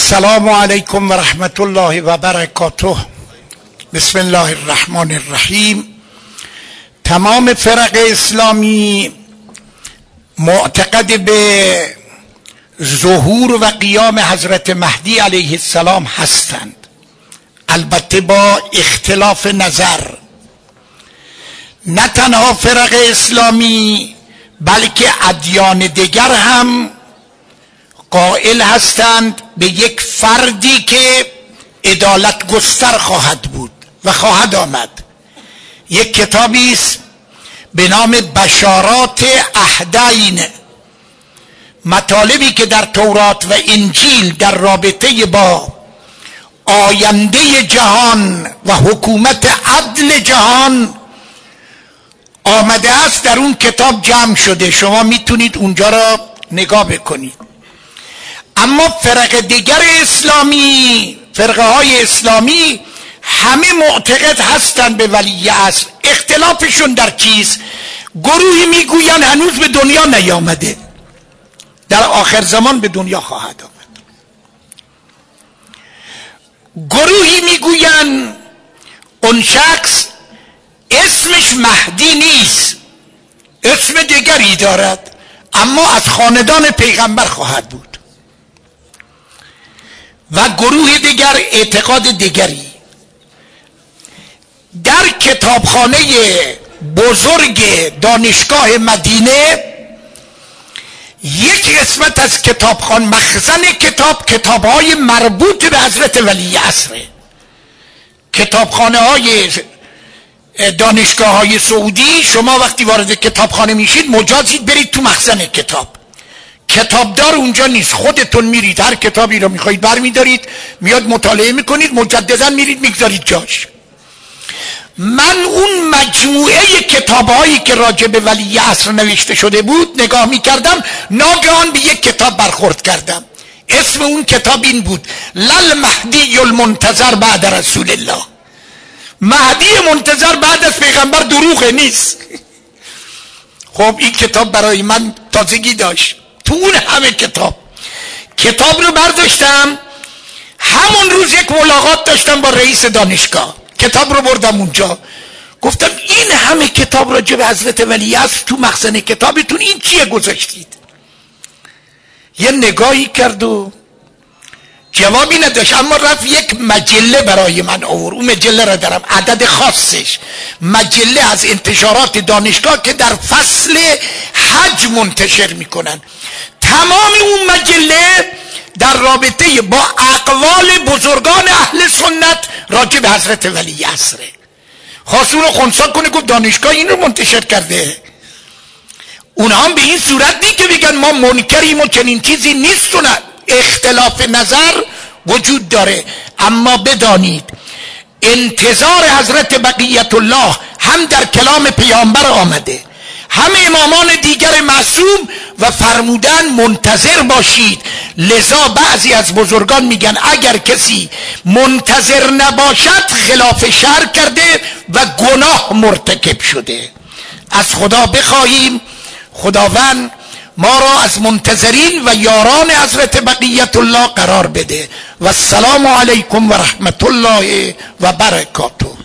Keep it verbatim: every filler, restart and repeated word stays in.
السلام علیکم و رحمت الله و برکاته. بسم الله الرحمن الرحیم. تمام فرق اسلامی معتقد به ظهور و قیام حضرت مهدی علیه السلام هستند، البته با اختلاف نظر. نه تنها فرق اسلامی بلکه ادیان دیگر هم قائل هستند به یک فردی که عدالت گستر خواهد بود و خواهد آمد. یک کتابی است به نام بشارات احدین، مطالبی که در تورات و انجیل در رابطه با آینده جهان و حکومت عدل جهان آمده است، در اون کتاب جمع شده. شما میتونید اونجا را نگاه بکنید. اما فرق دیگر اسلامی، فرقه های اسلامی همه معتقد هستند به ولی عصر. اختلافشون در چیست؟ گروهی میگوین هنوز به دنیا نیامده، در آخر زمان به دنیا خواهد آمد. گروهی میگوین اون شخص اسمش مهدی نیست، اسم دیگری دارد، اما از خاندان پیغمبر خواهد بود. و گروه دیگر اعتقاد دیگری. در کتابخانه بزرگ دانشگاه مدینه یک قسمت از کتابخانه، مخزن کتاب، کتاب‌های مربوط به حضرت ولی عصره. کتابخانه های دانشگاه های سعودی، شما وقتی وارد کتابخانه میشید مجازید برید تو مخزن کتاب. کتابدار اونجا نیست، خودتون میرید هر کتابی رو میخواید برمیدارید، میاد مطالعه میکنید، مجددا میرید میگذارید جاش. من اون مجموعه کتابهایی که راجع به ولی عصر نوشته شده بود نگاه میکردم، ناگهان به یک کتاب برخورد کردم. اسم اون کتاب این بود: لل مهدی المنتظر بعد رسول الله. مهدی منتظر بعد از پیغمبر دروغه، نیست. خب این کتاب برای من تازگی داشت. تو اون همه کتاب کتاب رو برداشتم، همون روز یک ملاقات داشتم با رئیس دانشگاه، کتاب رو بردم اونجا، گفتم این همه کتاب راجع به حضرت ولی عصر تو مخزن کتابتون این چیه گذاشتید؟ یه نگاهی کرد و جوابی نداشت، اما رفت یک مجله برای من آورد. اون مجله را دارم، عدد خاصش، مجله از انتشارات دانشگاه که در فصل حج منتشر میکنن. تمام اون مجله در رابطه با اقوال بزرگان اهل سنت راجع به حضرت ولی عصره. خواست اون رو خنثی کنه، گفت دانشگاه این رو منتشر کرده. اونها هم به این صورت نی که بگن ما منکریم و چنین چیزی نیست. اختلاف نظر وجود داره، اما بدانید انتظار حضرت بقیت الله هم در کلام پیامبر آمده، هم امامان دیگر معصوم و فرمودن منتظر باشید. لذا بعضی از بزرگان میگن اگر کسی منتظر نباشد خلاف شرع کرده و گناه مرتکب شده. از خدا بخواهیم خداوند ما را از منتظرین و یاران حضرت بقیت الله قرار بده. و السلام علیکم و رحمت الله و برکاته.